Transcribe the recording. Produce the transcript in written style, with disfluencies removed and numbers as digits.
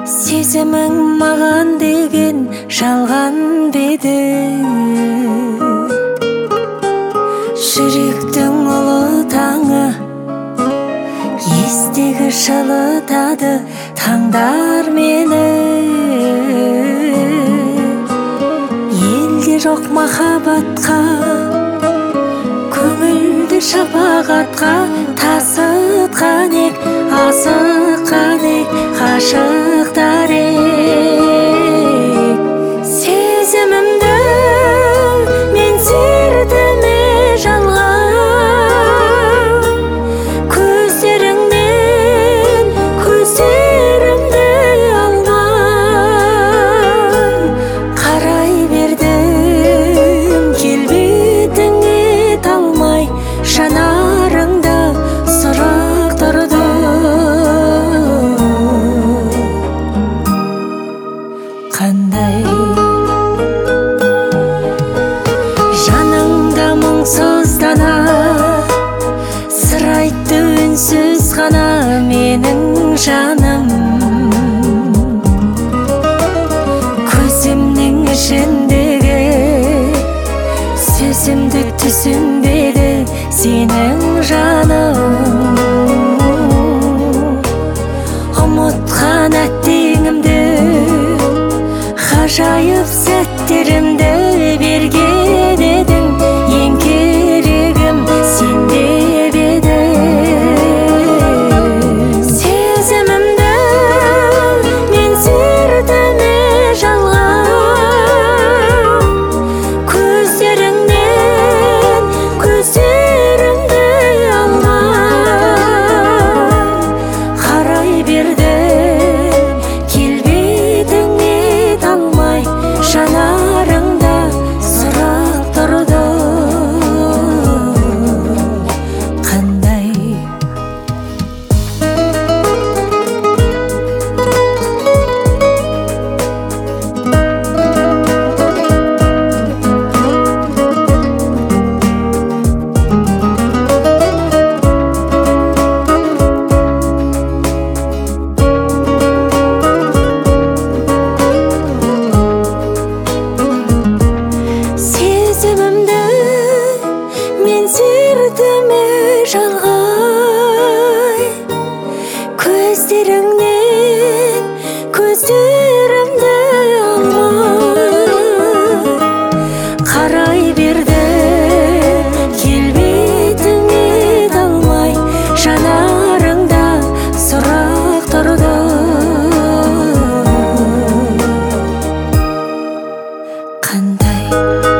Сезімің маған деген жалған беді. Жүректің ұлы таңы естегі шылытады таңдар мені. Елде жоқ махаббатқа, көңілді шапағатқа тасытқан ек, асыққан ек, ғашықтар ек. Сезімімді мен сердіме жалған, көздеріңнен көздерімді алман. Қарай бердім келбетіңе талмай, жанарыңда сұрақ тұрды. Қандай жаныңда мұңсыздана, сыр айтты үнсіз ғана менің жаным. Көзімнің ішіндегі сөзімді түсінбеді сенің жаның. Ұмытқан әттеңімді, ғажайып сәттерімді берген едің. Ең керегім сен деп едің. Сезімімді мен сердіме жалған, көздеріңнен көздерімді алман. Қарай бердім келбетіңе талмай, жанарыңда сұрақ тұрды. Қандай сезімімді мен сердіме жалғай, көздеріңнен көздерімді алмай. Қарай берді келбетіңе талмай, жанарыңда сұрақ тұрды. Қандай